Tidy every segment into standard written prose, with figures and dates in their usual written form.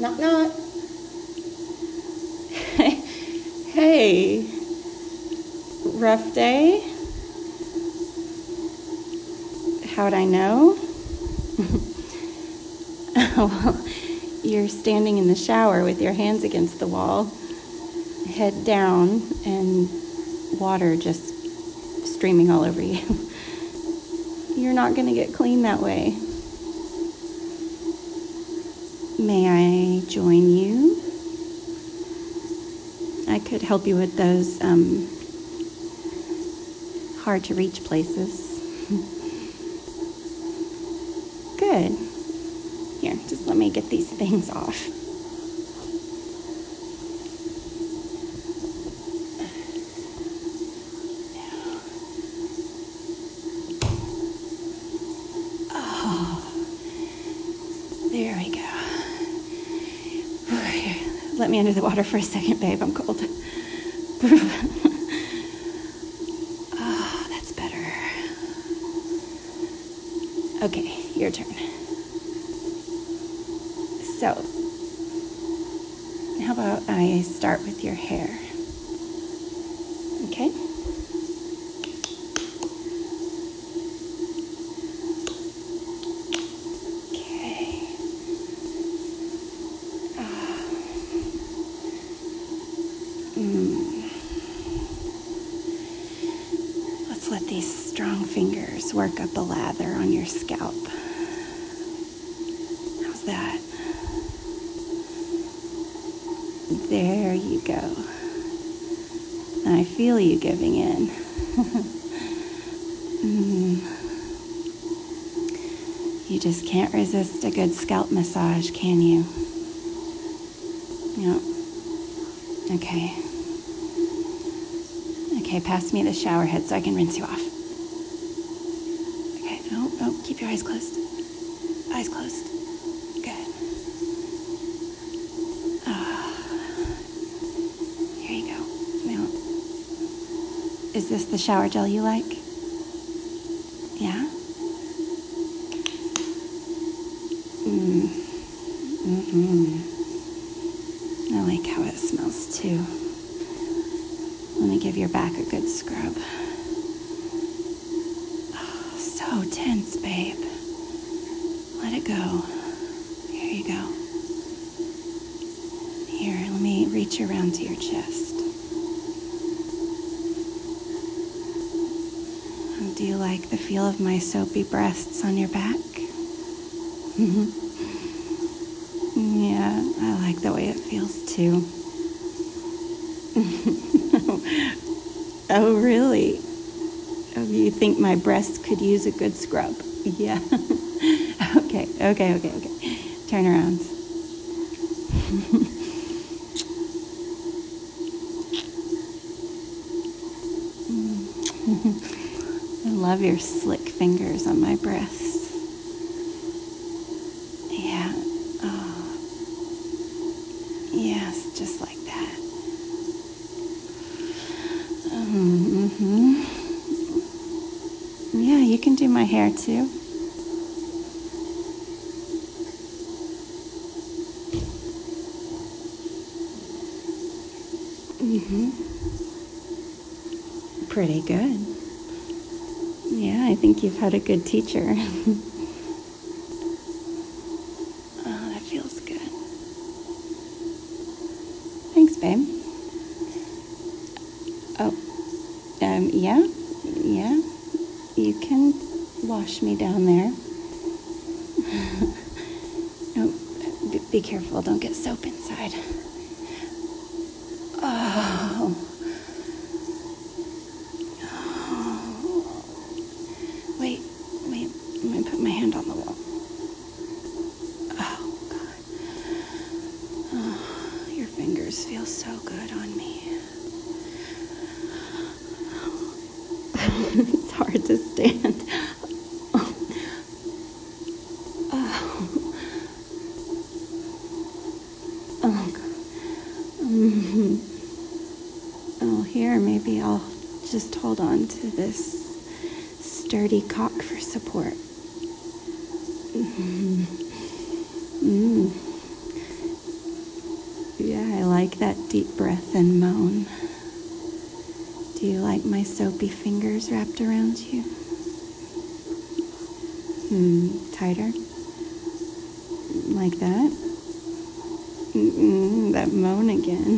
Knock, knock. Hey, rough day? How'd I know? Well, you're standing in the shower with your hands against the wall, head down, and water just streaming all over you. You're not going to get clean that way. May I join you? I could help you with those hard to reach places. Good. Here, just let me get these things off. Oh, there we go. Here, let me under the water for a second, babe. I'm cold. Oh, that's better. Okay, your turn. So, how about I start with your hair? Okay? Okay. Let's let these strong fingers work up a lather on your scalp. How's that? There you go. I feel you giving in. You just can't resist a good scalp massage, can you? Yeah. Okay. Okay, pass me the shower head so I can rinse you off. Okay, no, keep your eyes closed. Eyes closed. Good. Here you go. Now, is this the shower gel you like? Yeah? I like how it smells too. Let me give your back a good scrub. Oh, so tense, babe. Let it go. Here you go. Here, let me reach around to your chest. Do you like the feel of my soapy breasts on your back? Yeah, I like the way it feels too. Oh, really? Oh, you think my breasts could use a good scrub? Yeah. Okay. Turn around. I love your slick fingers on my breasts. Yeah. Oh. Yes, just like that. Yeah, you can do my hair too. Pretty good. Yeah, I think you've had a good teacher. Oh, that feels good. Thanks, babe. Oh, yeah, you can wash me down there. No, be careful, don't get soap inside. Oh. Wait, let me put my hand on the wall. Oh, God. Oh, your fingers feel so good on me. It's hard to stand. Oh, God. Oh, here, maybe I'll just hold on to this sturdy cock for support. deep breath and moan. Do you like my soapy fingers wrapped around you? Tighter? Like that? That moan again.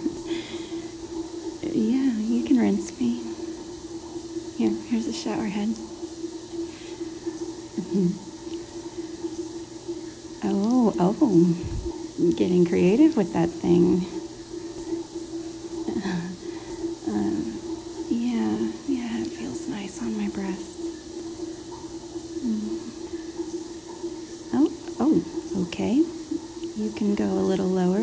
Yeah, you can rinse me. Here's a shower head. Oh, getting creative with that thing. Yeah, it feels nice on my breast. Oh, okay. You can go a little lower.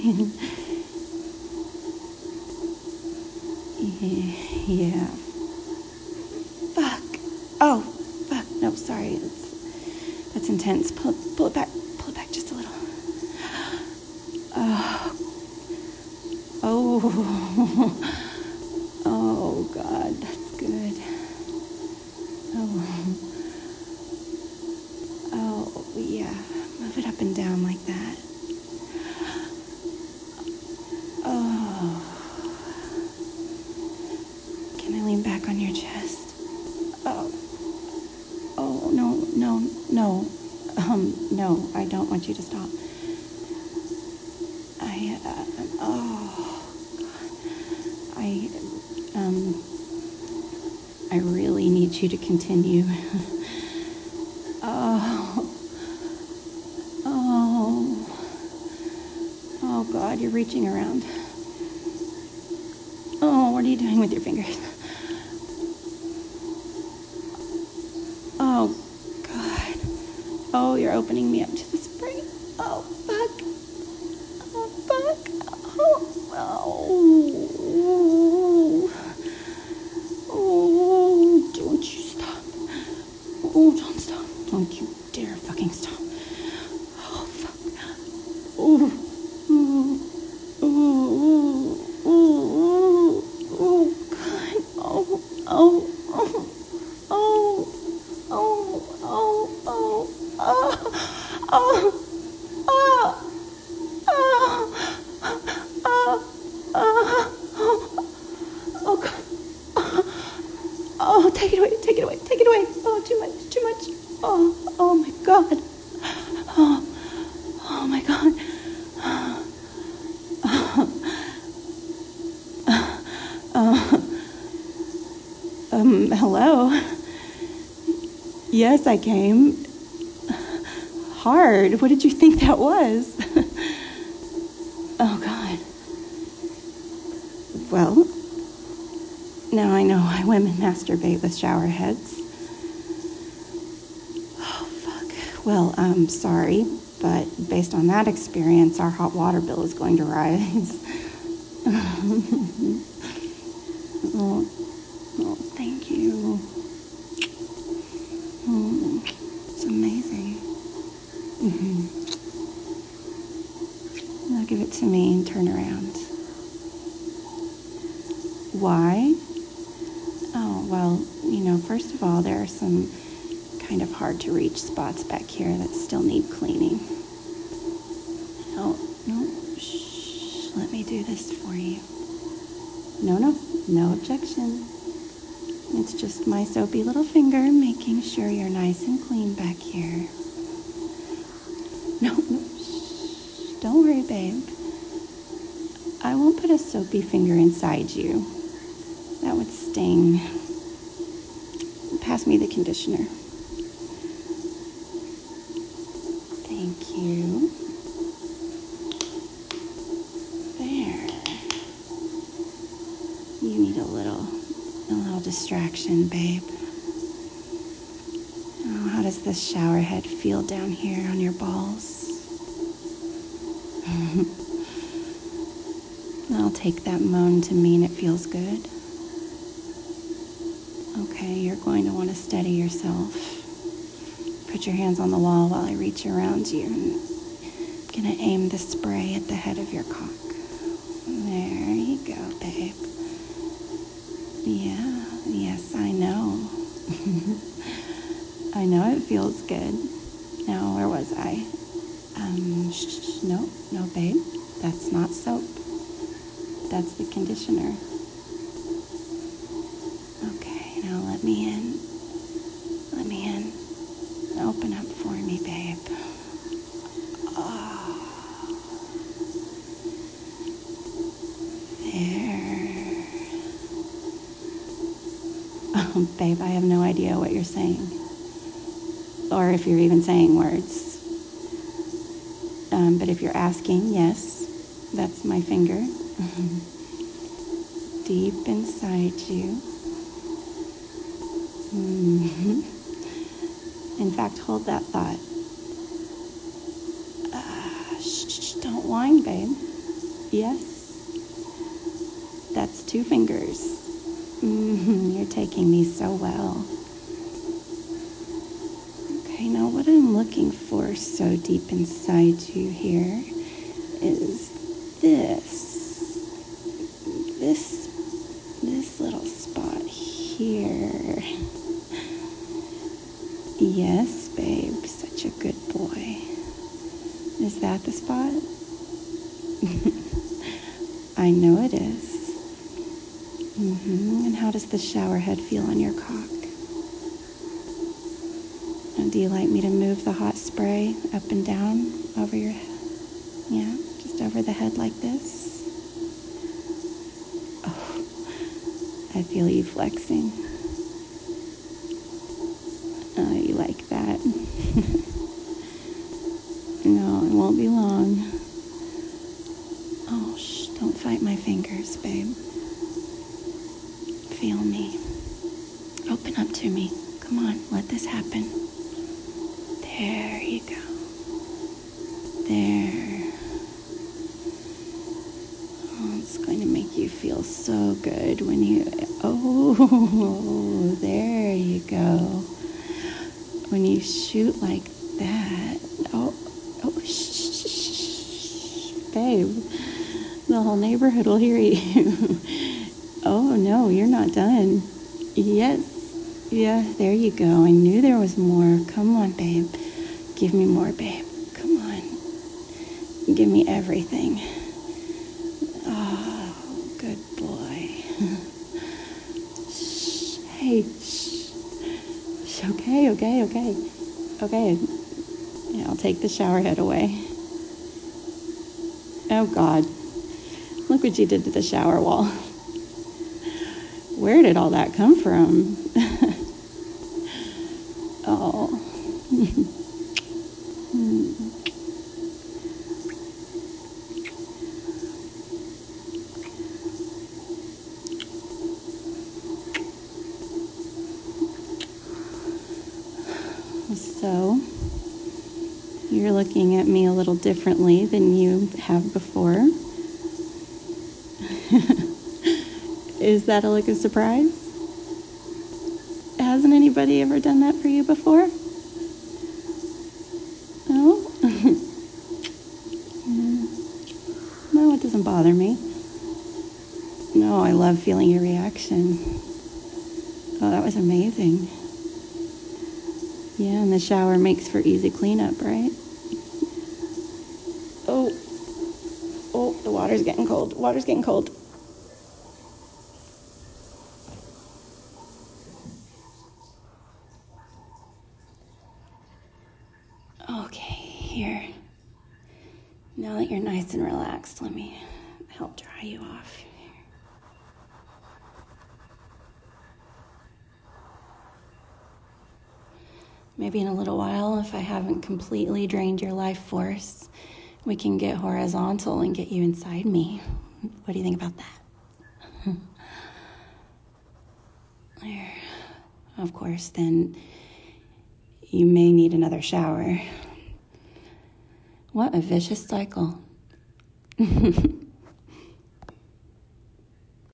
Yeah. Fuck. Oh, fuck. No, sorry. That's intense. Pull it back. Pull it back just a little. Oh. Oh, God. That's good. Oh, yeah. Move it up and down like that. Oh. Can I lean back on your chest? Oh. Oh, no. No, I don't want you to stop. I really need you to continue. Oh. Oh, God, you're reaching around. Oh, what are you doing with your fingers? Oh, God. Oh, you're opening me up to the spring. Oh, fuck. Oh, fuck. Oh. Oh, don't you stop. Oh, don't stop. Don't you dare fucking stop. Oh, fuck. Oh. Oh. Oh. Oh. Oh, God. Oh. Oh. Oh. Oh. Oh. Oh. Oh. Oh. Oh. Oh. Oh. Oh. Oh, God. Oh, take it away, take it away, take it away. Oh, too much, too much. Oh my God. Oh my God. Hello. Yes, I came. Hard. What did you think that was? Oh, God. Well, now I know why women masturbate with shower heads. Oh, fuck. Well, I'm sorry, but based on that experience, our hot water bill is going to rise. Oh, thank you. It's amazing. Now give it to me and turn around. Why? Oh, well, first of all, there are some kind of hard to reach spots back here that still need cleaning. Oh, no. Shh. Let me do this for you. No objection. It's just my soapy little finger making sure you're nice and clean back here. No. Shh. Don't worry, babe. I won't put a soapy finger inside you. That would sting. Pass me the conditioner. Thank you. There. You need a little distraction, babe. Oh, how does this shower head feel down here on your balls? I'll take that moan to mean it feels good. Okay, you're going to want to steady yourself. Put your hands on the wall while I reach around you. I'm gonna aim the spray at the head of your cock. There you go, babe. Yeah, yes, I know. I know it feels good. Now, where was I? No, babe. That's not soap. That's the conditioner. Okay, now let me in. Let me in. Open up for me, babe. Oh, there. Oh, babe, I have no idea what you're saying. Or if you're even saying words. But if you're asking, yes, that's my finger. Deep inside you. Mm-hmm. In fact, hold that thought. Shh, don't whine, babe. Yes, that's 2 fingers. Mm-hmm. You're taking these so well. Okay, now what I'm looking for so deep inside you here is this little spot here. Yes, babe, such a good boy. Is that the spot? I know it is. And how does the shower head feel on your cock? And do you like me to move the hot spray up and down over your head? Yeah, just over the head like this. Oh, I feel you flexing. Oh, you like that? No, it won't be long. Oh, shh, don't fight my fingers, babe. Feel me. Open up to me. Come on, let this happen. There you go. There. Oh, it's going to make you feel so good when you... Oh, there you go. When you shoot like that. Oh, shh, babe. The whole neighborhood will hear you. Oh, no, you're not done. Yes. Yeah, there you go. I knew there was more. Come on, babe. Give me more, babe. Come on. Give me everything. Oh, good boy. Shh. Hey, shh. Okay. Okay. Yeah, I'll take the shower head away. Oh, God. Look what you did to the shower wall. Where did all that come from? Oh. So, you're looking at me a little differently than you have before. Is that a look of surprise? Hasn't anybody ever done that for you before? No? No, it doesn't bother me. No, I love feeling your reaction. Oh, that was amazing. Yeah, and the shower makes for easy cleanup, right? Oh, the water's getting cold. Water's getting cold. Okay, here. Now that you're nice and relaxed, let me help dry you off. Maybe in a little while, if I haven't completely drained your life force, we can get horizontal and get you inside me. What do you think about that? There. Of course, then you may need another shower. What a vicious cycle.